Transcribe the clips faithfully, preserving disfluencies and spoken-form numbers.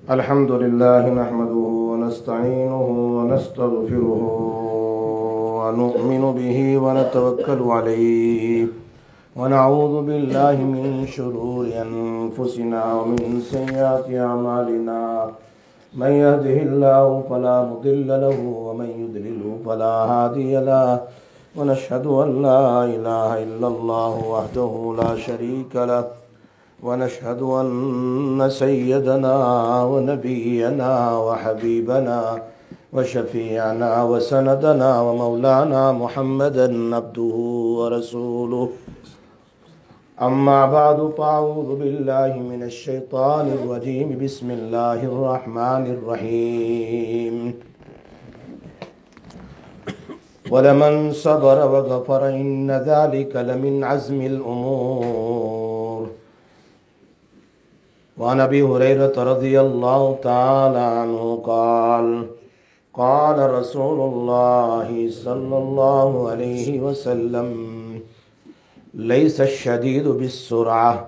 الحمد لله نحمده ونستعينه ونستغفره ونؤمن به ونتوكل عليه ونعوذ بالله من شرور أنفسنا ومن سيئات أعمالنا من يهده الله فلا مضل له ومن يضلل فلا هادي له ونشهد أن لا إله إلا الله وحده لا شريك له ونشهد أن سيدنا ونبينا وحبيبنا وشفيعنا وسندنا ومولانا محمدا عبده ورسوله أما بعد فأعوذ بالله من الشيطان الرجيم بسم الله الرحمن الرحيم ولمن صبر وغفر إن ذلك لمن عزم الأمور. وعن أبي هريرة رضي الله تعالى عنه قال قال رسول الله صلى الله عليه وسلم ليس الشديد بالسرعة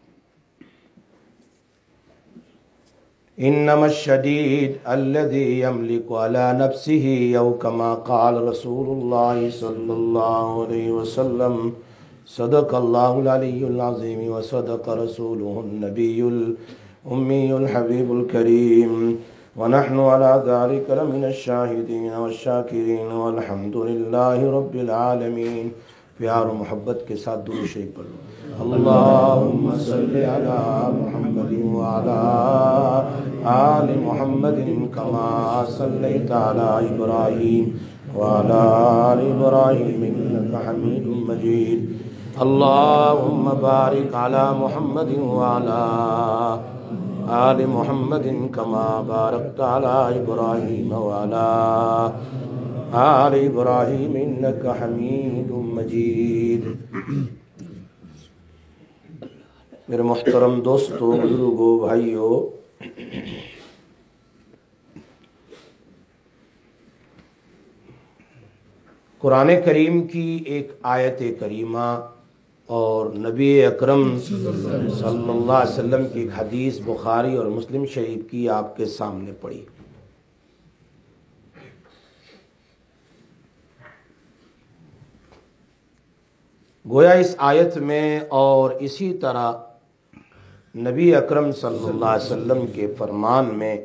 إنما الشديد الذي يملك على نفسه أو كما قال رسول الله صلى الله عليه وسلم صدق الله العلي العظيم وصدق رسوله النبي الأمي الحبيب الكريم ونحن على ذلك لمن الشاهدين والشاكرين والحمد لله رب العالمين. پیار و محبت کے ساتھ درود شریف پڑھو. اللہم صلی علی محمد وعلی آل محمد کما صلیت علی ابراہیم وعلی آل ابراہیم انک حمید مجید. اللہم بارک علی محمد وعلی آل محمد کما بارکت علی ابراہیم وعلی آل ابراہیم انک حمید مجید. میرے محترم دوستو، بزرگو، بھائیو، قرآن کریم کی ایک آیت کریمہ اور نبی اکرم صلی اللہ علیہ وسلم کی ایک حدیث بخاری اور مسلم شریف کی آپ کے سامنے پڑھی. گویا اس آیت میں اور اسی طرح نبی اکرم صلی اللہ علیہ وسلم کے فرمان میں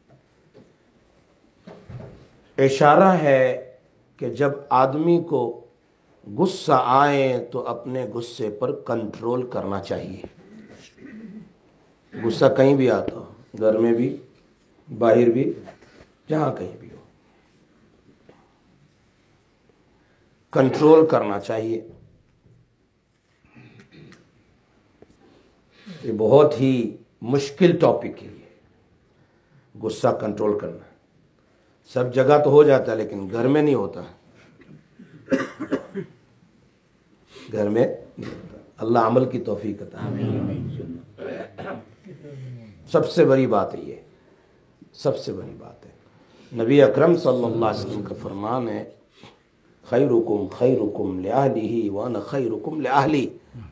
اشارہ ہے کہ جب آدمی کو غصہ آئے تو اپنے غصے پر کنٹرول کرنا چاہیے. غصہ کہیں بھی آتا ہو، گھر میں بھی، باہر بھی، جہاں کہیں بھی ہو، کنٹرول کرنا چاہیے. یہ بہت ہی مشکل ٹاپک ہے، یہ غصہ کنٹرول کرنا. سب جگہ تو ہو جاتا ہے لیکن گھر میں نہیں ہوتا. گھر میں اللہ عمل کی توفیق عطا فرمائے. سب سے بڑی بات ہے، یہ سب سے بڑی بات ہے. نبی اکرم صلی اللہ علیہ وسلم کا فرمان ہے خیرکم خیرکم لأہلہ وانا خیرکم لأہلی.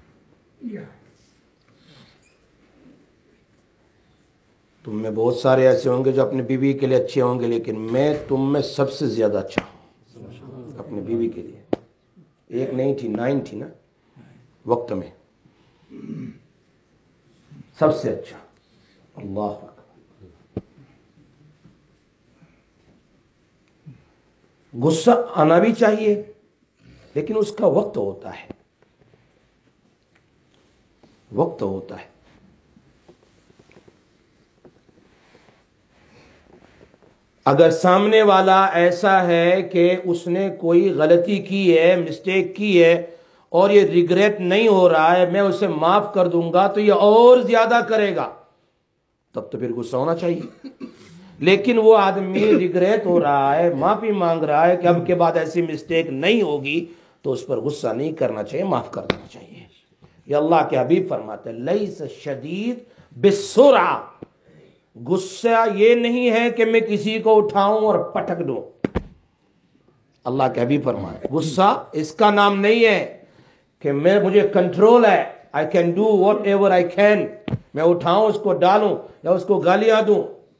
تم میں بہت سارے ایسے ہوں گے جو اپنے بیوی کے لیے اچھے ہوں گے، لیکن میں تم میں سب سے زیادہ اچھا ہوں اپنے بیوی کے لیے. ایک نہیں تھی، نائن تھی نا وقت میں، سب سے اچھا. اللہ اکبر. غصہ آنا بھی چاہیے لیکن اس کا وقت ہوتا ہے، وقت ہوتا ہے. اگر سامنے والا ایسا ہے کہ اس نے کوئی غلطی کی ہے، مسٹیک کی ہے اور یہ ریگریٹ نہیں ہو رہا ہے، میں اسے معاف کر دوں گا تو یہ اور زیادہ کرے گا، تب تو پھر غصہ ہونا چاہیے. لیکن وہ آدمی ریگریٹ ہو رہا ہے، معافی مانگ رہا ہے کہ اب کے بعد ایسی مسٹیک نہیں ہوگی، تو اس پر غصہ نہیں کرنا چاہیے، معاف کر دینا چاہیے. یہ اللہ کے حبیب فرماتے ہیں لیس الشدید بالسرعہ. غصہ یہ نہیں ہے کہ میں کسی کو اٹھاؤں اور پٹک دوں. اللہ کے حبیب فرمائے غصہ اس کا نام نہیں ہے کہ میں مجھے کنٹرول ہے، I can do whatever I can. میں اٹھاؤں اس کو ڈالوں یا اس کو گالیاں دوں.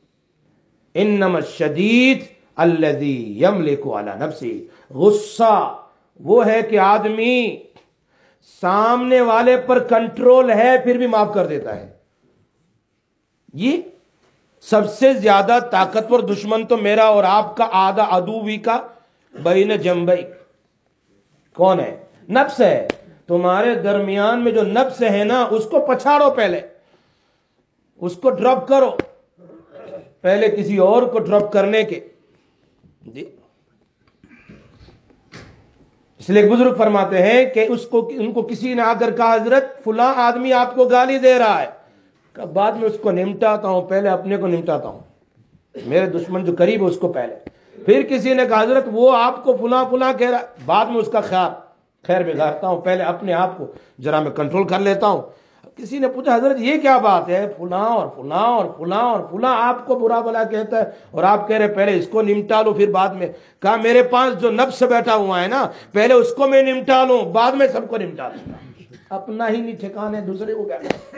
انما الشدید الذی یملک علی نفسی، غصہ وہ ہے کہ آدمی سامنے والے پر کنٹرول ہے پھر بھی معاف کر دیتا ہے. یہ سب سے زیادہ طاقتور دشمن تو میرا اور آپ کا آدھا عدوی کا بین جنبی کون ہے؟ نفس ہے. تمہارے درمیان میں جو نفس ہے نا اس کو پچھاڑو، پہلے اس کو ڈراپ کرو پہلے کسی اور کو ڈراپ کرنے کے. جی اس لیے ایک بزرگ فرماتے ہیں کہ اس کو ان کو کسی نے آ کر کہا حضرت فلاں آدمی آپ کو گالی دے رہا ہے، کہ بعد میں اس کو نمٹاتا ہوں، پہلے اپنے کو نمٹاتا ہوں، میرے دشمن جو قریب ہے اس کو پہلے. پھر کسی نے کہا حضرت وہ آپ کو فلاں فلاں کہہ رہا، بعد میں اس کا خیال خیر بگاڑتا ہوں، پہلے اپنے آپ کو ذرا میں کنٹرول کر لیتا ہوں. کسی نے پوچھا حضرت یہ کیا بات ہے، فلاں اور فلاں اور فلاں اور فلاں آپ کو برا بلا کہتا ہے اور آپ کہہ رہے پہلے اس کو نمٹا لو پھر بعد میں. کہا میرے پاس جو نفس بیٹھا ہوا ہے نا، پہلے اس کو میں نمٹا لوں بعد میں سب کو نمٹا لوں. اپنا ہی نہیں ٹھکانے دوسرے کو کیا.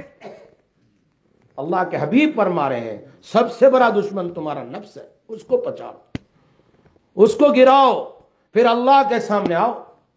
اللہ کے حبیب فرما رہے ہیں سب سے بڑا دشمن تمہارا نفس ہے، اس کو پچاڑو، اس کو گراؤ، پھر اللہ کے سامنے آؤ.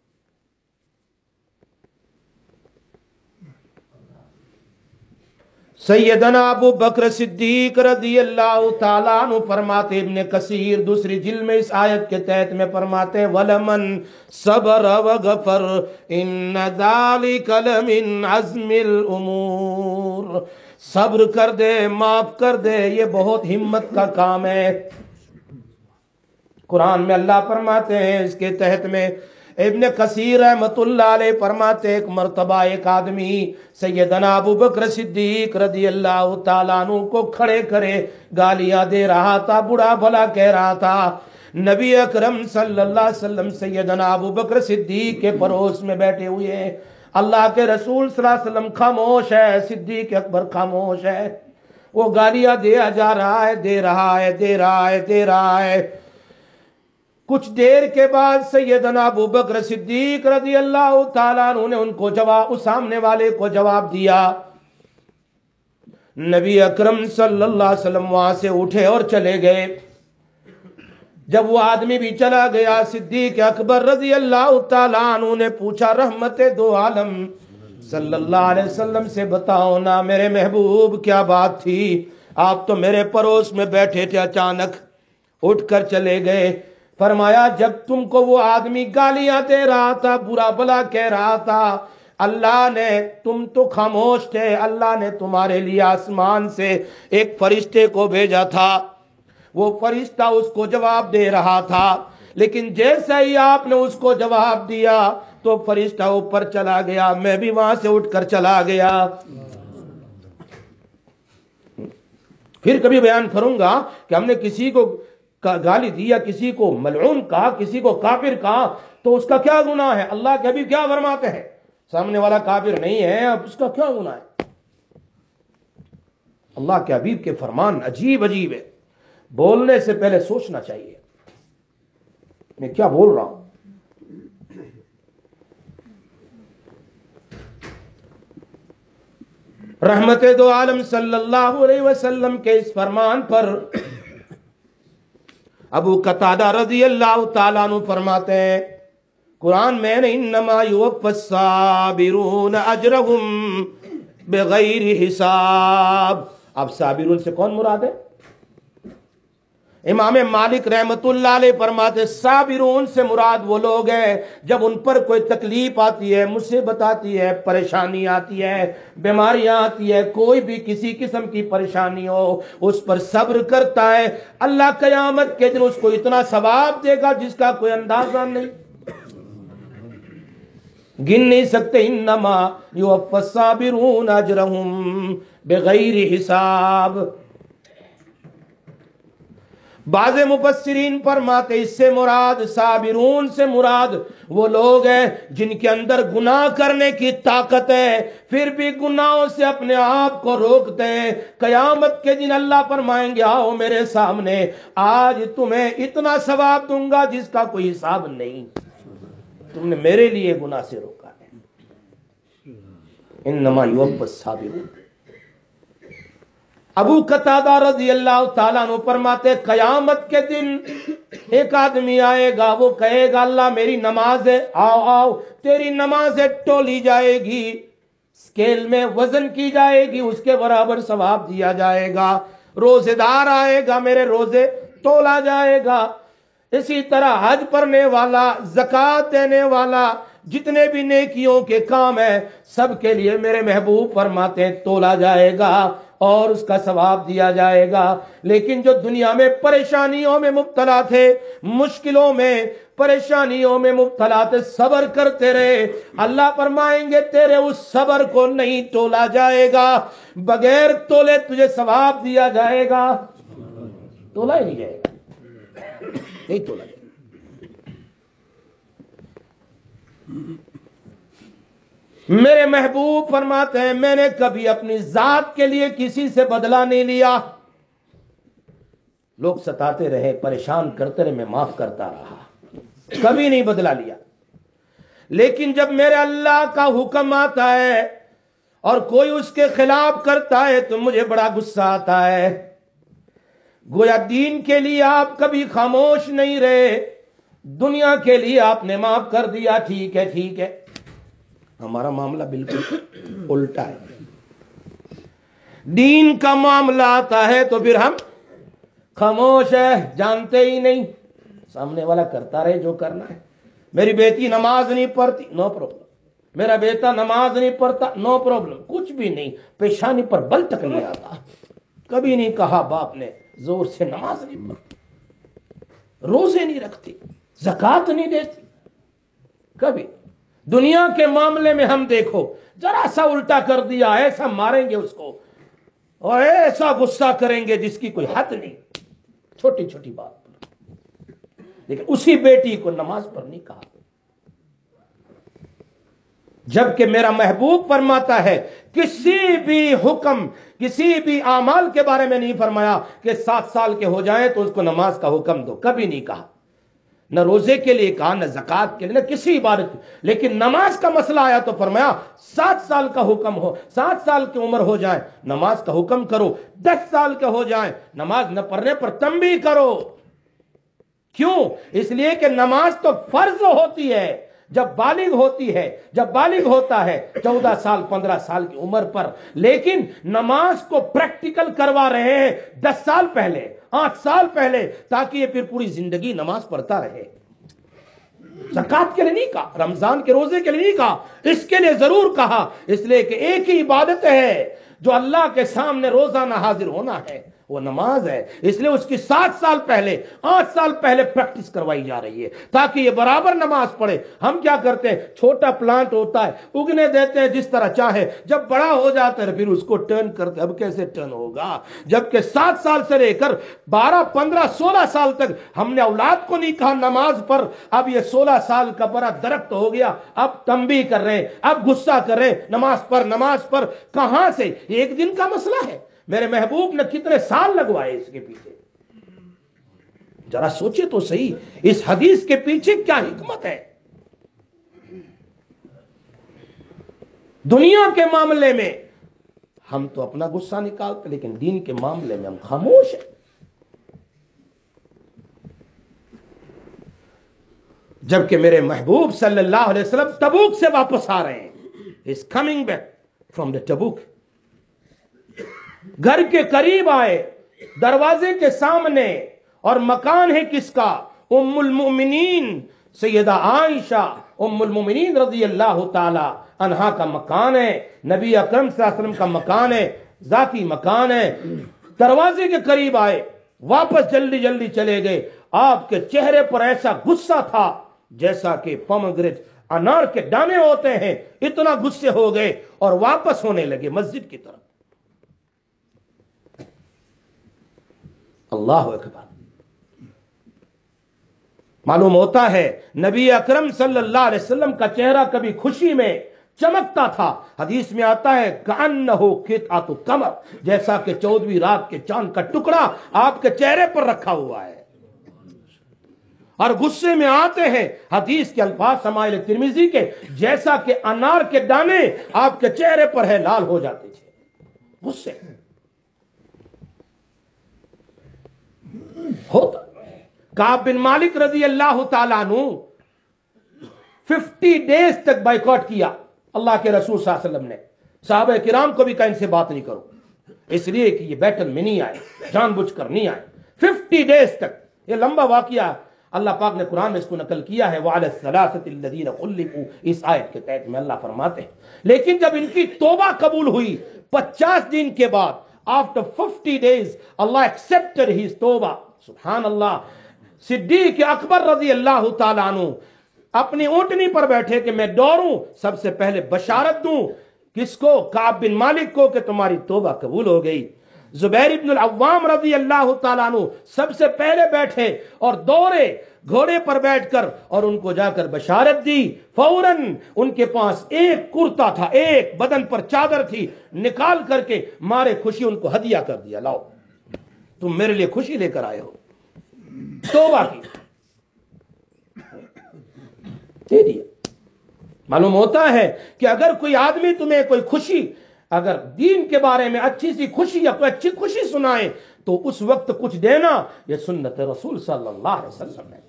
سیدنا ابو بکر صدیق رضی اللہ تعالیٰ عنہ فرماتے، ابن کثیر دوسری جلد میں اس آیت کے تحت میں فرماتے ہیں وَلَمَنْ صَبَرَ وَغَفَرَ إِنَّ ذَلِكَ لَمِنْ عَزْمِ الْأُمُورِ. صبر کر دے، معاف کر دے، یہ بہت ہمت کا کام ہے. قرآن میں اللہ فرماتے ہیں اس کے تحت میں، ابن کثیر رحمت اللہ علیہ فرماتے ایک مرتبہ ایک آدمی سیدنا ابو بکر صدیق رضی اللہ تعالیٰ عنہ کو کھڑے کھڑے گالیاں دے رہا تھا، برا بھلا کہہ رہا تھا. نبی اکرم صلی اللہ علیہ وسلم سیدنا ابو بکر صدیق کے پڑوس میں بیٹھے ہوئے ہیں. اللہ کے رسول صلی اللہ علیہ وسلم خاموش ہے، صدیق اکبر خاموش ہے. وہ گالیاں دیا جا رہا ہے، دے رہا ہے، دے رہا ہے، دے رہا ہے. کچھ دیر کے بعد سیدنا ابو بکر صدیق رضی اللہ تعالیٰ عنہ نے ان کو جواب، اس سامنے والے کو جواب دیا. نبی اکرم صلی اللہ علیہ وسلم وہاں سے اٹھے اور چلے گئے. جب وہ آدمی بھی چلا گیا، صدیق اکبر رضی اللہ تعالیٰ عنہ نے پوچھا رحمت دو عالم صلی اللہ علیہ وسلم سے بتاؤ نا میرے محبوب کیا بات تھی، آپ تو میرے پڑوس میں بیٹھے تھے اچانک اٹھ کر چلے گئے. فرمایا جب تم کو وہ آدمی گالیاں دے رہا تھا، برا بلا کہہ رہا تھا، اللہ نے، تم تو خاموش تھے، اللہ نے تمہارے لیے آسمان سے ایک فرشتے کو بھیجا تھا. وہ فرشتہ اس کو جواب دے رہا تھا، لیکن جیسے ہی آپ نے اس کو جواب دیا تو فرشتہ اوپر چلا گیا، میں بھی وہاں سے اٹھ کر چلا گیا. پھر کبھی بیان کروں گا کہ ہم نے کسی کو گالی دی یا کسی کو ملعون کہا، کسی کو کافر کہا تو اس کا کیا گناہ ہے. اللہ کے حبیب کیا فرماتے ہیں، سامنے والا کافر نہیں ہے، اب اس کا کیا گناہ ہے. اللہ کے حبیب کے فرمان عجیب عجیب ہے. بولنے سے پہلے سوچنا چاہیے میں کیا بول رہا ہوں. رحمت دو عالم صلی اللہ علیہ وسلم کے اس فرمان پر ابو قتادہ رضی اللہ تعالیٰ عنہ فرماتے ہیں قرآن میں نے انما یوفی الصابرون اجرہم بغیر حساب. اب صابرون سے کون مراد ہے؟ امام مالک رحمت اللہ علیہ فرماتے صابرون سے مراد وہ لوگ ہیں جب ان پر کوئی تکلیف آتی ہے، مصیبت آتی ہے، پریشانی آتی ہے، بیماریاں آتی ہے، کوئی بھی کسی قسم کی پریشانی ہو اس پر صبر کرتا ہے، اللہ قیامت کے دن اس کو اتنا ثواب دے گا جس کا کوئی اندازہ نہیں، گن نہیں سکتے. انما یوفی الصابرون اجرہم بغیر حساب. بعض مفسرین فرماتے اس سے مراد، صابرون سے مراد وہ لوگ ہیں جن کے اندر گناہ کرنے کی طاقت ہے پھر بھی گناہوں سے اپنے آپ کو روکتے ہیں. قیامت کے دن اللہ فرمائیں گے آؤ میرے سامنے، آج تمہیں اتنا ثواب دوں گا جس کا کوئی حساب نہیں، تم نے میرے لیے گناہ سے روکا ہے. انما یوفی الصابرون. ابو قتادہ رضی اللہ تعالیٰ عنہ فرماتے قیامت کے دن ایک آدمی آئے گا، وہ کہے گا اللہ میری نماز ہے، آؤ آؤ تیری نماز تولی جائے گی، اسکیل میں وزن کی جائے گی، اس کے برابر ثواب دیا جائے گا۔ روزے دار آئے گا، میرے روزے تولا جائے گا۔ اسی طرح حج پڑھنے والا، زکوٰۃ دینے والا، جتنے بھی نیکیوں کے کام ہیں سب کے لیے میرے محبوب فرماتے ہیں تولا جائے گا اور اس کا ثواب دیا جائے گا۔ لیکن جو دنیا میں پریشانیوں میں مبتلا تھے، مشکلوں میں پریشانیوں میں مبتلا تھے، صبر کرتے رہے، اللہ فرمائیں گے تیرے اس صبر کو نہیں تولا جائے گا، بغیر تولے تجھے ثواب دیا جائے گا۔ تولا ہی نہیں جائے گا، نہیں تولا جائے گا۔ میرے محبوب فرماتے ہیں میں نے کبھی اپنی ذات کے لیے کسی سے بدلہ نہیں لیا، لوگ ستاتے رہے، پریشان کرتے رہے، میں معاف کرتا رہا، کبھی نہیں بدلہ لیا۔ لیکن جب میرے اللہ کا حکم آتا ہے اور کوئی اس کے خلاف کرتا ہے تو مجھے بڑا غصہ آتا ہے۔ گویا دین کے لیے آپ کبھی خاموش نہیں رہے، دنیا کے لیے آپ نے معاف کر دیا، ٹھیک ہے ٹھیک ہے۔ ہمارا معاملہ بالکل الٹا ہے، دین کا معاملہ آتا ہے تو پھر ہم خاموش ہے، جانتے ہی نہیں، سامنے والا کرتا رہے جو کرنا ہے۔ میری بیٹی نماز نہیں پڑھتی، نو پرابلم، میرا بیٹا نماز نہیں پڑھتا، نو پرابلم، کچھ بھی نہیں، پیشانی پر بل تک نہیں آتا، کبھی نہیں کہا باپ نے زور سے نماز نہیں پڑھتی، روزے نہیں رکھتی، زکوٰۃ نہیں دیتی، کبھی۔ دنیا کے معاملے میں ہم دیکھو ذرا سا الٹا کر دیا، ایسا ماریں گے اس کو اور ایسا غصہ کریں گے جس کی کوئی حد نہیں، چھوٹی چھوٹی بات پر۔ لیکن اسی بیٹی کو نماز پر نہیں کہا، جبکہ میرا محبوب فرماتا ہے کسی بھی حکم، کسی بھی اعمال کے بارے میں نہیں فرمایا کہ سات سال کے ہو جائیں تو اس کو نماز کا حکم دو، کبھی نہیں کہا، نہ روزے کے لیے کہا، نہ زکوٰۃ کے لیے، نہ کسی عبادت۔ لیکن نماز کا مسئلہ آیا تو فرمایا سات سال کا حکم ہو، سات سال کی عمر ہو جائے نماز کا حکم کرو، دس سال کے ہو جائیں نماز نہ پڑھنے پر تنبیہ کرو۔ کیوں؟ اس لیے کہ نماز تو فرض ہوتی ہے جب بالغ ہوتی ہے، جب بالغ ہوتا ہے چودہ سال پندرہ سال کی عمر پر، لیکن نماز کو پریکٹیکل کروا رہے ہیں دس سال پہلے، آٹھ سال پہلے، تاکہ یہ پھر پوری زندگی نماز پڑھتا رہے۔ زکوٰۃ کے لیے نہیں کہا، رمضان کے روزے کے لیے نہیں کہا، اس کے لیے ضرور کہا، اس لیے کہ ایک ہی عبادت ہے جو اللہ کے سامنے روزانہ حاضر ہونا ہے، وہ نماز ہے۔ اس لیے اس کی سات سال پہلے، آٹھ سال پہلے پریکٹس کروائی جا رہی ہے تاکہ یہ برابر نماز پڑھے۔ ہم کیا کرتے ہیں، چھوٹا پلانٹ ہوتا ہے اگنے دیتے ہیں جس طرح چاہے، جب بڑا ہو جاتا ہے پھر اس کو ٹرن کرتے، اب کیسے ٹرن ہوگا؟ جبکہ سات سال سے لے کر بارہ پندرہ سولہ سال تک ہم نے اولاد کو نہیں کہا نماز پر، اب یہ سولہ سال کا بڑا درخت ہو گیا، اب تنبیہ کر رہے ہیں، اب غصہ کر رہے ہیں، نماز پر نماز پر۔ کہاں سے؟ ایک دن کا مسئلہ ہے، میرے محبوب نے کتنے سال لگوائے اس کے پیچھے، ذرا سوچے تو صحیح، اس حدیث کے پیچھے کیا حکمت ہے۔ دنیا کے معاملے میں ہم تو اپنا غصہ نکالتے، لیکن دین کے معاملے میں ہم خاموش ہیں۔ جبکہ میرے محبوب صلی اللہ علیہ وسلم تبوک سے واپس آ رہے ہیں، is coming back from the تبوک، گھر کے قریب آئے، دروازے کے سامنے، اور مکان ہے کس کا؟ ام المؤمنین سیدہ عائشہ ام المؤمنین رضی اللہ تعالی عنہا کا مکان ہے، نبی اکرم صلی اللہ علیہ وسلم کا مکان ہے، ذاتی مکان ہے۔ دروازے کے قریب آئے، واپس جلدی جلدی چلے گئے، آپ کے چہرے پر ایسا غصہ تھا جیسا کہ پومگریٹ انار کے دانے ہوتے ہیں، اتنا غصے ہو گئے اور واپس ہونے لگے مسجد کی طرف۔ اللہ اکبر۔ معلوم ہوتا ہے نبی اکرم صلی اللہ علیہ وسلم کا چہرہ کبھی خوشی میں چمکتا تھا، حدیث میں آتا ہے کأنہ قطعۃ قمر، جیسا کہ چودہویں رات کے چاند کا ٹکڑا آپ کے چہرے پر رکھا ہوا ہے، اور غصے میں آتے ہیں، حدیث کے الفاظ شمائل ترمذی کے، جیسا کہ انار کے دانے آپ کے چہرے پر ہے لال ہو جاتے تھے غصے۔ کعب بن مالک رضی اللہ تعالیٰ عنہ ففٹی ڈیز تک بائیکاٹ کیا اللہ کے رسول صلی اللہ علیہ وسلم نے. صحابہ کرام کو بھی کہا ان سے بات نہیں کرو، اس لیے کہ یہ بیٹل میں نہیں آئے، جان بوجھ کر نہیں آئے. ففٹی ڈیز تک، یہ لمبا واقعہ اللہ پاک نے قرآن میں اس کو نقل کیا ہے. وَعَلَى الثَّلَاثَةِ الَّذِينَ خُلِّفُوا، اس آیت کے تحت میں اللہ فرماتے ہیں. لیکن جب ان کی توبہ قبول ہوئی پچاس دن کے بعد، after fifty days Allah accepted his توبہ. سبحان اللہ. صدیق اکبر رضی اللہ تعالیٰ عنہ اپنی اونٹنی پر بیٹھے کہ میں دوڑوں، سب سے پہلے بشارت دوں کس کو؟ کعب بن مالک کو کہ تمہاری توبہ قبول ہو گئی. زبیر ابن العوام رضی اللہ تعالیٰ عنہ سب سے پہلے بیٹھے اور دوڑے گھوڑے پر بیٹھ کر اور ان کو جا کر بشارت دی. فوراً ان کے پاس ایک کرتا تھا، ایک بدن پر چادر تھی، نکال کر کے مارے خوشی ان کو ہدیہ کر دیا. لاؤ تم میرے لیے خوشی لے کر آئے ہو. توبہ کی دے دیا. معلوم ہوتا ہے کہ اگر کوئی آدمی تمہیں کوئی خوشی، اگر دین کے بارے میں اچھی سی خوشی یا کوئی اچھی خوشی سنائے تو اس وقت کچھ دینا، یہ سنت رسول صلی اللہ علیہ وسلم ہے.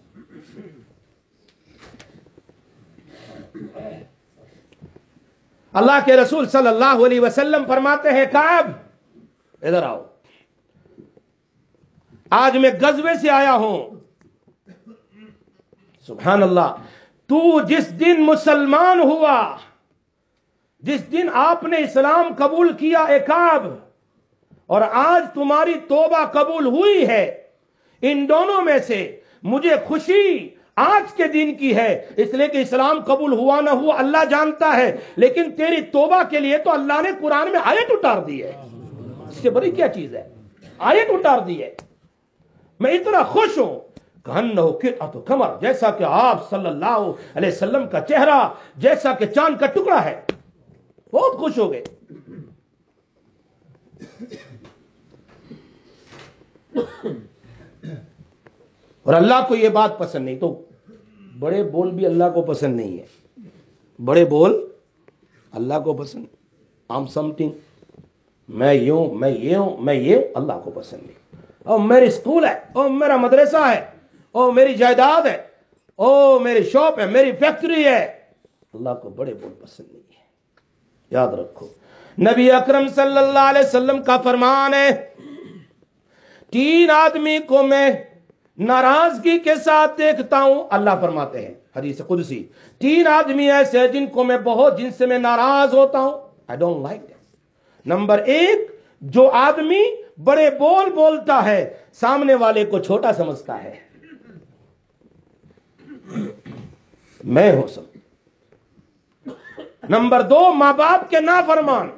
اللہ کے رسول صلی اللہ علیہ وسلم فرماتے ہیں کعب ادھر آؤ، آج میں غزوے سے آیا ہوں. سبحان اللہ. تو جس دن مسلمان ہوا، جس دن آپ نے اسلام قبول کیا اے کعب، اور آج تمہاری توبہ قبول ہوئی ہے، ان دونوں میں سے مجھے خوشی آج کے دن کی ہے، اس لیے کہ اسلام قبول ہوا نہ ہوا اللہ جانتا ہے، لیکن تیری توبہ کے لیے تو اللہ نے قرآن میں آیت اتار دی ہے. اس سے بڑی کیا چیز ہے؟ آیت اتار دی ہے. میں اتنا خوش ہوں کہنہو قطعۃ قمر، جیسا کہ آپ صلی اللہ علیہ وسلم کا چہرہ جیسا کہ چاند کا ٹکڑا ہے. بہت خوش ہو گئے. اور اللہ کو یہ بات پسند نہیں. تو بڑے بول بھی اللہ کو پسند نہیں ہے. بڑے بول اللہ کو پسند. I'm something، میں یوں، میں یہ ہوں، میں یہ، اللہ کو پسند نہیں. او میری اسکول ہے، او میرا مدرسہ ہے، او میری جائیداد ہے، او میری شاپ ہے، میری فیکٹری ہے، اللہ کو بڑے بول پسند نہیں ہے. یاد رکھو نبی اکرم صلی اللہ علیہ وسلم کا فرمان ہے، تین آدمی کو میں ناراضگی کے ساتھ دیکھتا ہوں. اللہ فرماتے ہیں حدیث قدسی، تین آدمی ایسے ہیں جن کو میں بہت، جن سے میں ناراض ہوتا ہوں. I don't like them. Number ایک، جو آدمی بڑے بول بولتا ہے، سامنے والے کو چھوٹا سمجھتا ہے. میں ہو سب. نمبر دو، ماں باپ کے نافرمان.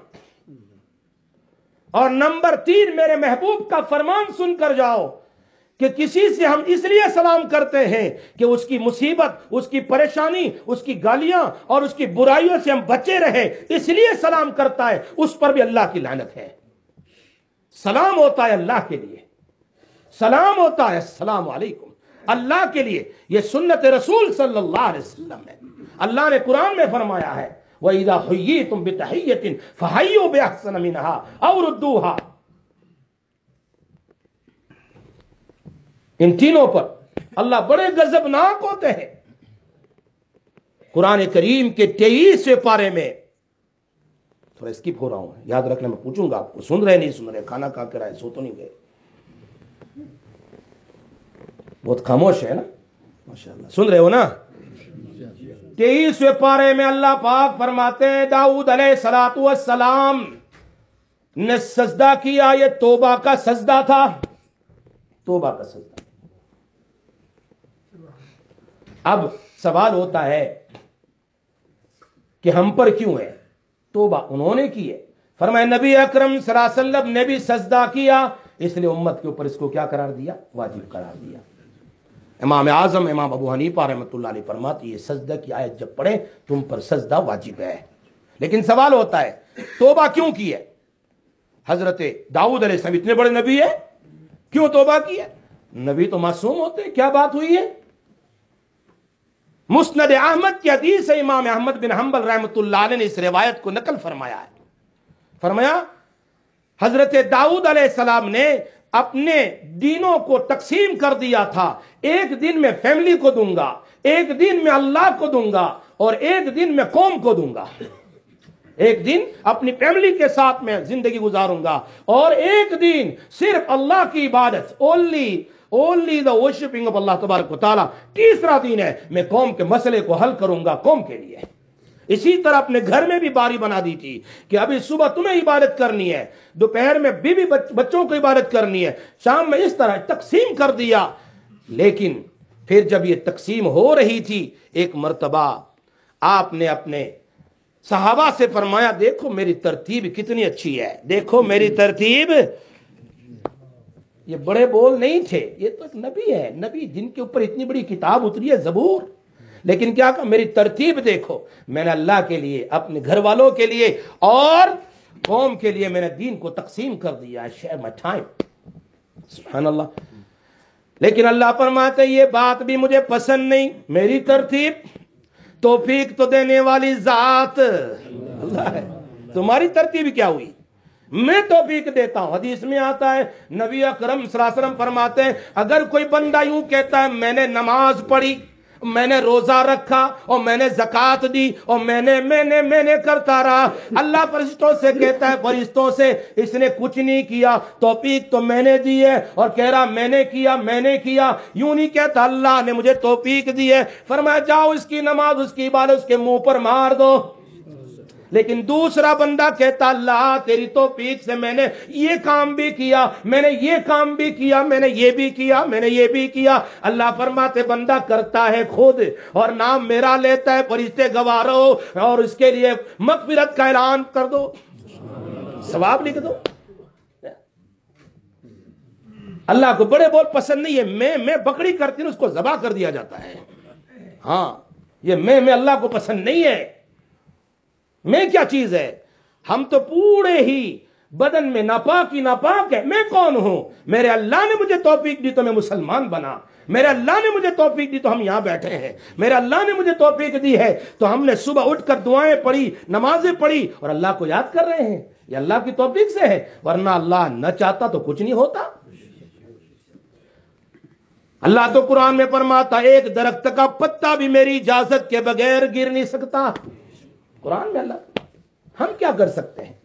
اور نمبر تین، میرے محبوب کا فرمان سن کر جاؤ کہ کسی سے ہم اس لیے سلام کرتے ہیں کہ اس کی مصیبت، اس کی پریشانی، اس کی گالیاں اور اس کی برائیوں سے ہم بچے رہے، اس لیے سلام کرتا ہے. اس پر بھی اللہ کی لعنت ہے. سلام ہوتا ہے اللہ کے لیے، سلام ہوتا ہے السلام علیکم اللہ کے لیے. یہ سنت رسول صلی اللہ علیہ وسلم ہے. اللہ نے قرآن میں فرمایا ہے وَإِذَا حُيِّيتُم بِتَحِيَّةٍ فَحَيُّوا بِأَحْسَنَ مِنْهَا أَوْ رُدُّوهَا. ان تینوں پر اللہ بڑے غضبناک ہوتے ہیں. قرآن کریم کے تیئیسویں پارے میں، تھوڑا اسکپ ہو رہا ہوں، یاد رکھنا، میں پوچھوں گا آپ کو سن رہے نہیں سن رہے، کھانا کھا کر آئے، سو تو نہیں گئے؟ بہت خاموش ہے نا، ماشاءاللہ سن رہے ہو نا. تیئیسویں پارے میں اللہ پاک فرماتے ہیں داؤد علیہ الصلوۃ والسلام نے سجدہ کیا. یہ توبہ کا سجدہ تھا، توبہ کا سجدہ. اب سوال ہوتا ہے کہ ہم پر کیوں ہے؟ توبہ انہوں نے کی ہے. فرمایا نبی اکرم صلی اللہ علیہ وسلم نے بھی سجدہ کیا، اس لیے امت کے اوپر اس کو کیا قرار دیا؟ واجب قرار دیا. امام اعظم امام ابو حنیفہ رحمۃ اللہ علیہ فرماتے یہ سجدہ کی آیت جب پڑھیں تم پر سجدہ واجب ہے. لیکن سوال ہوتا ہے توبہ کیوں کی ہے؟ حضرت داؤد علیہ السلام اتنے بڑے نبی ہے، کیوں توبہ کی ہے؟ نبی تو معصوم ہوتے. کیا بات ہوئی ہے؟ مسند احمد کی حدیث ہے، امام احمد بن حنبل رحمۃ اللہ علیہ نے اس روایت کو نقل فرمایا ہے. فرمایا حضرت داؤد علیہ السلام نے اپنے دینوں کو تقسیم کر دیا تھا، ایک دن میں فیملی کو دوں گا، ایک دن میں اللہ کو دوں گا، اور ایک دن میں قوم کو دوں گا. ایک دن اپنی فیملی کے ساتھ میں زندگی گزاروں گا، اور ایک دن صرف اللہ کی عبادت، only only the worshipping of Allah تبارک و تعالیٰ. تیسرا دن ہے میں قوم کے مسئلے کو حل کروں گا قوم کے لیے. اسی طرح اپنے گھر میں بھی باری بنا دی تھی کہ ابھی صبح تمہیں عبادت کرنی ہے، دوپہر میں بیوی بچوں کو عبادت کرنی ہے، شام میں اس طرح تقسیم کر دیا. لیکن پھر جب یہ تقسیم ہو رہی تھی، ایک مرتبہ آپ نے اپنے صحابہ سے فرمایا دیکھو میری ترتیب کتنی اچھی ہے، دیکھو میری ترتیب. یہ بڑے بول نہیں تھے، یہ تو ایک نبی ہے، نبی جن کے اوپر اتنی بڑی کتاب اتری ہے زبور. لیکن کیا کہا، میری ترتیب دیکھو، میں نے اللہ کے لیے، اپنے گھر والوں کے لیے اور قوم کے لیے میں نے دین کو تقسیم کر دیا. Share my time. سبحان اللہ. لیکن اللہ فرماتے ہیں یہ بات بھی مجھے پسند نہیں. میری ترتیب توفیق تو دینے والی ذات اللہ ہے، تمہاری ترتیب کیا ہوئی؟ میں توفیق دیتا ہوں. حدیث میں آتا ہے نبی اکرم صلی اللہ علیہ وسلم فرماتے ہیں اگر کوئی بندہ یوں کہتا ہے میں نے نماز پڑھی، میں نے روزہ رکھا، اور میں نے زکوٰۃ دی، اور میں نے میں نے میں نے کرتا رہا، اللہ فرشتوں سے کہتا ہے فرشتوں سے اس نے کچھ نہیں کیا، توفیق تو میں نے دی ہے، اور کہہ رہا میں نے کیا میں نے کیا، یوں نہیں کہتا اللہ نے مجھے توفیق دی ہے. فرمایا جاؤ اس کی نماز، اس کی عبادت اس کے منہ پر مار دو. لیکن دوسرا بندہ کہتا اللہ تیری توفیق سے میں نے یہ کام بھی کیا، میں نے یہ کام بھی کیا، میں نے یہ بھی کیا، میں نے یہ بھی کیا. اللہ فرماتے بندہ کرتا ہے خود اور نام میرا لیتا ہے، فرشتے گواہ رہو اور اس کے لیے مغفرت کا اعلان کر دو، ثواب لکھ دو. اللہ کو بڑے بول پسند نہیں ہے. میں میں بکری کرتی ہوں اس کو ذبح کر دیا جاتا ہے. ہاں یہ میں میں اللہ کو پسند نہیں ہے. میں کیا چیز ہے؟ ہم تو پورے ہی بدن میں ناپاک ہی ناپاک ہے. میں کون ہوں؟ میرے اللہ نے مجھے توفیق دی تو میں مسلمان بنا، میرے اللہ نے مجھے توفیق دی تو ہم یہاں بیٹھے ہیں، میرے اللہ نے مجھے توفیق دی ہے تو ہم نے صبح اٹھ کر دعائیں پڑھی، نمازیں پڑھی اور اللہ کو یاد کر رہے ہیں. یہ اللہ کی توفیق سے ہے، ورنہ اللہ نہ چاہتا تو کچھ نہیں ہوتا. اللہ تو قرآن میں فرماتا ایک درخت کا پتا بھی میری اجازت کے بغیر گر نہیں سکتا. قرآن میں اللہ، ہم کیا کر سکتے ہیں؟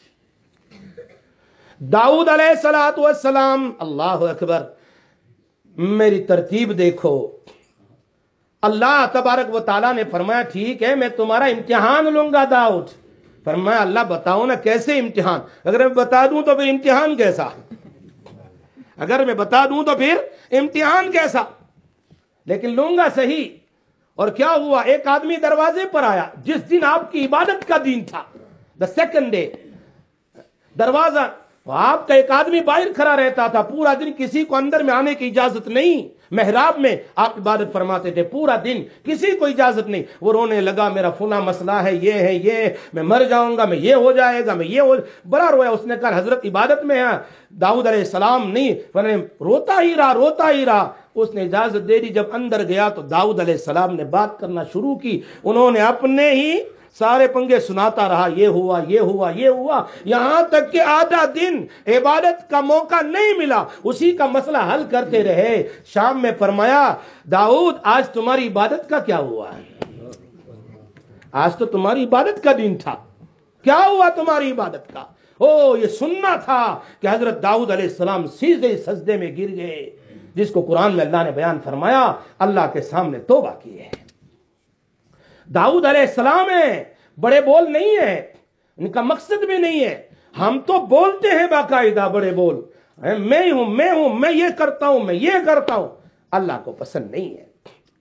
داؤد علیہ الصلوۃ والسلام، اللہ اکبر، میری ترتیب دیکھو. اللہ تبارک و تعالیٰ نے فرمایا ٹھیک ہے میں تمہارا امتحان لوں گا داؤد. فرمایا اللہ بتاؤ نا کیسے امتحان؟ اگر میں بتا دوں تو پھر امتحان کیسا؟ اگر میں بتا دوں تو پھر امتحان کیسا؟ لیکن لوں گا صحیح. اور کیا ہوا؟ ایک آدمی دروازے پر آیا جس دن آپ کی عبادت کا دن تھا، دا سیکنڈ ڈے. دروازہ آپ کا ایک آدمی باہر کھڑا رہتا تھا پورا دن، کسی کو اندر میں آنے کی اجازت نہیں. محراب میں آپ عبادت فرماتے تھے پورا دن، کسی کو اجازت نہیں. وہ رونے لگا میرا فلاں مسئلہ ہے، یہ ہے یہ، میں مر جاؤں گا، میں یہ ہو جائے گا، میں یہ ہو بڑا رویا. اس نے کہا حضرت عبادت میں ہے. داؤد علیہ السلام نہیں، روتا ہی رہا روتا ہی رہا. اس نے اجازت دے دی. جب اندر گیا تو داؤد علیہ السلام نے بات کرنا شروع کی. انہوں نے اپنے ہی سارے پنگے سناتا رہا، یہ ہوا یہ ہوا یہ ہوا، یہاں تک کہ آدھا دن عبادت کا موقع نہیں ملا. اسی کا مسئلہ حل کرتے رہے. شام میں فرمایا داؤد آج تمہاری عبادت کا کیا ہوا ہے؟ آج تو تمہاری عبادت کا دن تھا، کیا ہوا تمہاری عبادت کا؟ او یہ سننا تھا کہ حضرت داؤد علیہ السلام سیدھے سجدے میں گر گئے، جس کو قرآن میں اللہ نے بیان فرمایا اللہ کے سامنے توبہ کی ہے. داؤد علیہ السلام ہیں، بڑے بول نہیں ہیں، ان کا مقصد بھی نہیں ہے. ہم تو بولتے ہیں باقاعدہ بڑے بول، میں ہوں میں ہوں میں یہ کرتا ہوں میں یہ کرتا ہوں. اللہ کو پسند نہیں ہے.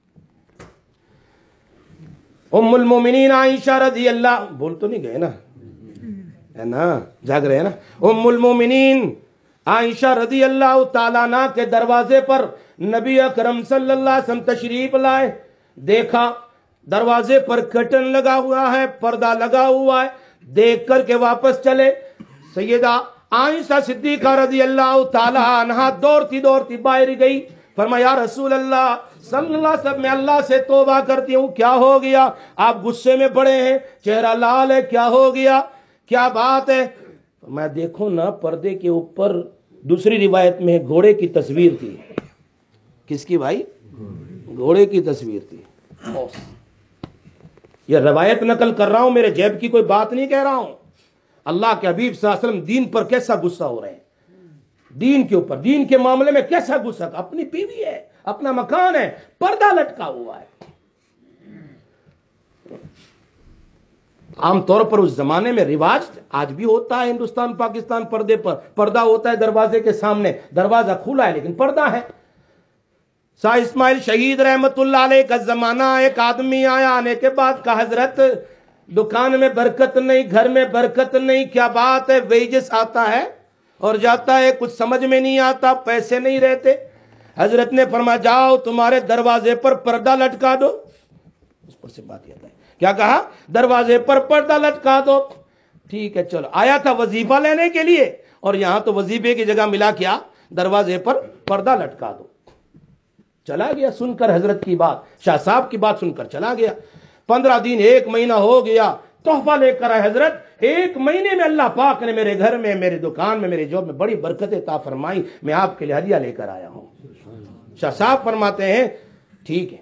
ام المومنین عائشہ رضی اللہ، بول تو نہیں گئے نا، ہے نا، جاگ رہے ہیں نا. ام المومنین عائشہ رضی اللہ تعالیٰ عنہ کے دروازے پر نبی اکرم صلی اللہ علیہ وسلم تشریف لائے. دیکھا دروازے پر کرٹن لگا ہوا ہے، پردہ لگا ہوا ہے. دیکھ کر کے واپس چلے. سیدہ عائشہ صدیقہ رضی اللہ تعالیٰ عنہ دوڑتی دوڑتی باہر گئی. فرمایا رسول اللہ صلی اللہ علیہ وسلم میں اللہ سے توبہ کرتی ہوں. کیا ہو گیا؟ آپ غصے میں پڑے ہیں، چہرہ لال ہے، کیا ہو گیا، کیا بات ہے؟ میں دیکھو نا پردے کے اوپر دوسری روایت میں گھوڑے کی تصویر تھی. کس کی بھائی؟ گھوڑے کی تصویر تھی. یہ روایت نقل کر رہا ہوں، میرے جیب کی کوئی بات نہیں کہہ رہا ہوں. اللہ کے حبیب صلی اللہ علیہ وسلم دین پر کیسا غصہ ہو رہے ہیں، دین کے اوپر، دین کے معاملے میں کیسا غصہ. اپنی بیوی ہے، اپنا مکان ہے، پردہ لٹکا ہوا ہے. عام طور پر اس زمانے میں رواج آج بھی ہوتا ہے، ہندوستان پاکستان پردے پر پردہ ہوتا ہے دروازے کے سامنے، دروازہ کھلا ہے لیکن پردہ ہے. شاہ اسماعیل شہید رحمت اللہ علیہ کا زمانہ، ایک آدمی آیا، آنے کے بعد کہا حضرت دکان میں برکت نہیں، گھر میں برکت نہیں، کیا بات ہے؟ ویجس آتا ہے اور جاتا ہے، کچھ سمجھ میں نہیں آتا، پیسے نہیں رہتے. حضرت نے فرمایا جاؤ تمہارے دروازے پر پردہ لٹکا دو. اس پر سے بات یہ ہے، کیا کہا؟ دروازے پر پردہ لٹکا دو. ٹھیک ہے چلو. آیا تھا وظیفہ لینے کے لیے اور یہاں تو وظیفے کی جگہ ملا کیا؟ دروازے پر پردہ لٹکا دو. چلا گیا سن کر حضرت کی بات، شاہ صاحب کی بات سن کر چلا گیا. پندرہ دن ایک مہینہ ہو گیا، تحفہ لے کر آئے. حضرت ایک مہینے میں اللہ پاک نے میرے گھر میں، میرے دکان میں، میرے جوب میں بڑی برکت عطا فرمائی، میں آپ کے لیے ہدیہ لے کر آیا ہوں. شاہ صاحب فرماتے ہیں ٹھیک ہے.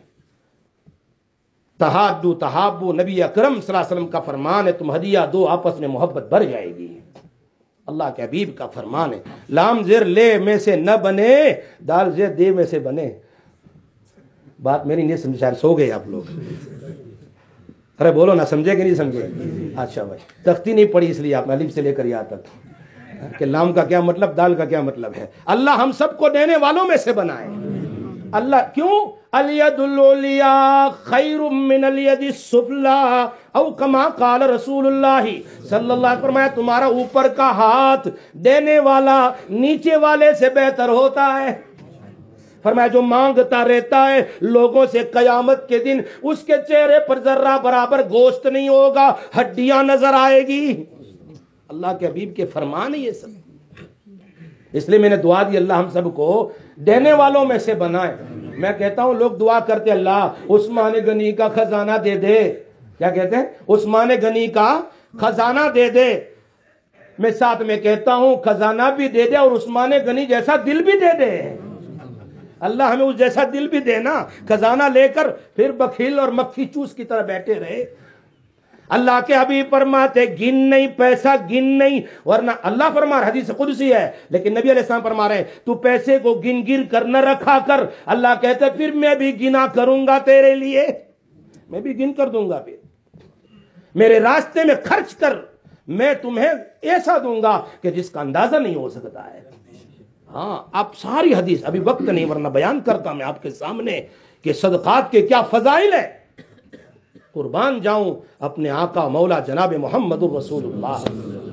تحادو تحابو، نبی اکرم صلی اللہ علیہ وسلم کا فرمان ہے، تم ہدیہ دو آپس میں محبت بڑھ جائے گی. اللہ کے حبیب کا فرمان ہے. لام زیر لے میں سے نہ بنے، دال زیر دے میں سے بنے. بات میری نہیں سمجھ، شاید سو گئے آپ لوگ. ارے بولو نا، سمجھے کہ نہیں سمجھے؟ اچھا بھائی، تختی نہیں پڑھی اس لیے آپ نے الف سے لے کر یہاں تک کہ لام کا کیا مطلب، دال کا کیا مطلب ہے. اللہ ہم سب کو دینے والوں میں سے بنائے. اللہ کیوں؟ الید العلیا خیر من الید السفلی، او کما قال رسول اللہ صلی اللہ علیہ وسلم. فرمایا تمہارا اوپر کا ہاتھ دینے والا نیچے والے سے بہتر ہوتا ہے. فرمایا جو مانگتا رہتا ہے لوگوں سے، قیامت کے دن اس کے چہرے پر ذرہ برابر گوشت نہیں ہوگا، ہڈیاں نظر آئے گی. اللہ کے حبیب کے فرمان ہے یہ سب. اس لیے میں نے دعا دی اللہ ہم سب کو دینے والوں میں سے بنائے. میں کہتا ہوں لوگ دعا کرتے اللہ عثمان غنی کا خزانہ دے دے. کیا کہتے ہیں؟ عثمان غنی کا خزانہ دے دے. میں ساتھ میں کہتا ہوں خزانہ بھی دے دے اور عثمان غنی جیسا دل بھی دے دے. اللہ ہمیں اس جیسا دل بھی دے نا، خزانہ لے کر پھر بخیل اور مکھی چوس کی طرح بیٹھے رہے. اللہ کے حبیب فرماتے گن نہیں، پیسہ گن نہیں، ورنہ اللہ فرما رہا، حدیث قدسی ہے لیکن نبی علیہ السلام فرما رہے ہیں تو پیسے کو گن گر کر نہ رکھا کر. اللہ کہتے پھر میں بھی گنا کروں گا تیرے لیے، میں بھی گن کر دوں گا. پھر میرے راستے میں خرچ کر، میں تمہیں ایسا دوں گا کہ جس کا اندازہ نہیں ہو سکتا ہے. ہاں آپ ساری حدیث، ابھی وقت نہیں ورنہ بیان کرتا میں آپ کے سامنے کہ صدقات کے کیا فضائل ہیں. قربان جاؤں اپنے آقا مولا جناب محمد رسول اللہ.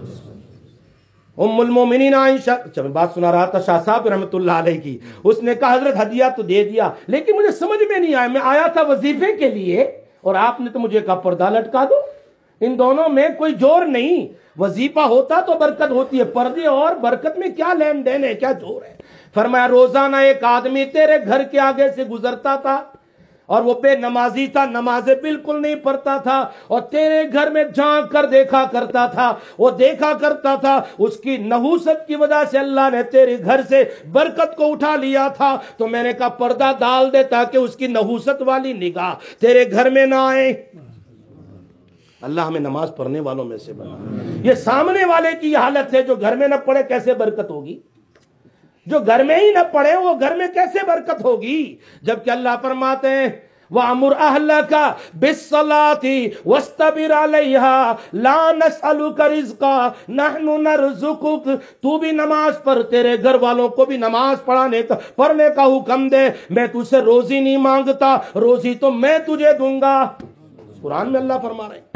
ام المومنین عائشہ، جب میں بات سنا رہا تھا شاہ صاحب رحمۃ اللہ علیہ کی، اس نے کہا حضرت ہدیہ تو دے دیا لیکن مجھے سمجھ میں نہیں آیا، میں آیا تھا وظیفے کے لیے اور آپ نے تو مجھے کہا پردہ لٹکا دو. ان دونوں میں کوئی جوڑ نہیں. وظیفہ ہوتا تو برکت ہوتی ہے، پردے اور برکت میں کیا لین دین ہے، کیا جوڑ ہے. فرمایا روزانہ ایک آدمی تیرے گھر کے آگے سے گزرتا تھا اور وہ بے نمازی تھا، نمازیں بالکل نہیں پڑھتا تھا اور تیرے گھر میں جھانک کر دیکھا کرتا تھا. وہ دیکھا کرتا تھا، اس کی نحوست کی وجہ سے اللہ نے تیرے گھر سے برکت کو اٹھا لیا تھا. تو میں نے کہا پردہ ڈال دے تاکہ اس کی نحوست والی نگاہ تیرے گھر میں نہ آئے. اللہ ہمیں نماز پڑھنے والوں میں سے بنا. یہ سامنے والے کی حالت ہے، جو گھر میں نہ پڑھے کیسے برکت ہوگی؟ جو گھر میں ہی نہ پڑھے وہ گھر میں کیسے برکت ہوگی؟ جبکہ اللہ فرماتے ہیں وَأَمُرْ أَهْلَكَ بِالصَّلَاةِ وَاسْتَبِرْ عَلَيْهَا لَا نَسْأَلُكَ رِزْقًا نَحْنُ نَرْزُقُكَ. تو بھی نماز پڑھ، تیرے گھر والوں کو بھی نماز پڑھانے کا پڑھنے کا حکم دے. میں تجھ سے روزی نہیں مانگتا، روزی تو میں تجھے دوں گا. قرآن میں اللہ فرما رہے ہیں.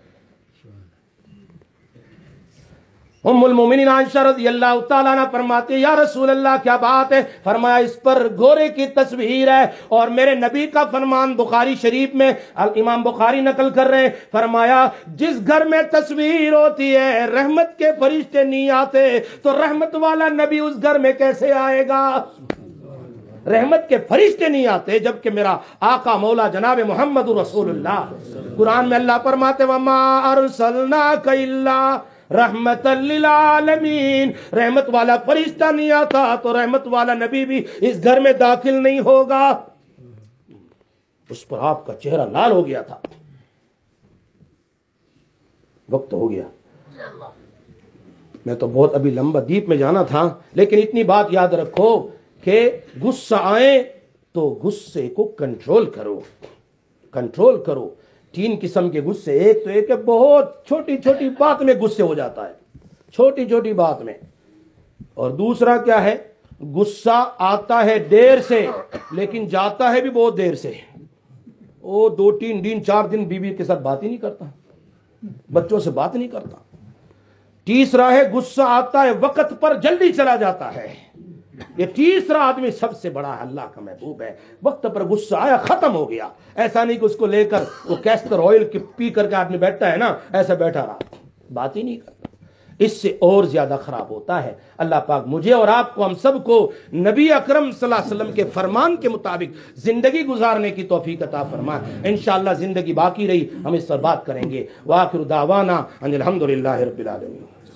ام المومنین عائشہ رضی اللہ تعالیٰ عنہ فرماتی یا رسول اللہ کیا بات ہے؟ فرمایا اس پر گھوڑے کی تصویر ہے اور میرے نبی کا فرمان بخاری شریف میں امام بخاری نقل کر رہے ہیں. فرمایا جس گھر میں تصویر ہوتی ہے رحمت کے فرشتے نہیں آتے تو رحمت والا نبی اس گھر میں کیسے آئے گا؟ رحمت کے فرشتے نہیں آتے جبکہ میرا آقا مولا جناب محمد رسول اللہ. قرآن میں اللہ فرماتے وَمَا أَرْسَلْنَاكَ إِلَّا رحمت للعالمین. رحمت والا فرشتہ نہیں آتا تو رحمت والا نبی بھی اس گھر میں داخل نہیں ہوگا. اس پر آپ کا چہرہ لال ہو گیا تھا. وقت ہو گیا. میں تو بہت ابھی لمبا ڈیپ میں جانا تھا، لیکن اتنی بات یاد رکھو کہ غصہ آئے تو غصے کو کنٹرول کرو، کنٹرول کرو. تین قسم کے غصے، ایک تو ایک ہے بہت چھوٹی چھوٹی بات میں غصے ہو جاتا ہے، چھوٹی چھوٹی بات میں. اور دوسرا کیا ہے؟ غصہ آتا ہے دیر سے لیکن جاتا ہے بھی بہت دیر سے. وہ دو تین دن چار دن بیوی کے ساتھ بات ہی نہیں کرتا، بچوں سے بات نہیں کرتا. تیسرا ہے غصہ آتا ہے وقت پر جلدی چلا جاتا ہے. یہ تیسرا آدمی سب سے بڑا اللہ کا محبوب ہے. وقت پر غصہ آیا ختم ہو گیا. ایسا نہیں کہ اس کو لے کر وہ کیسٹر آئل پی کر کے آدمی بیٹھتا ہے نا، ایسا بیٹھا رہا بات ہی نہیں کرتا. اس سے اور زیادہ خراب ہوتا ہے. اللہ پاک مجھے اور آپ کو، ہم سب کو نبی اکرم صلی اللہ علیہ وسلم کے فرمان کے مطابق زندگی گزارنے کی توفیق عطا فرمائے. انشاءاللہ زندگی باقی رہی ہم اس پر بات کریں گے. وآخر دعوانا ان الحمدللہ رب العالمین.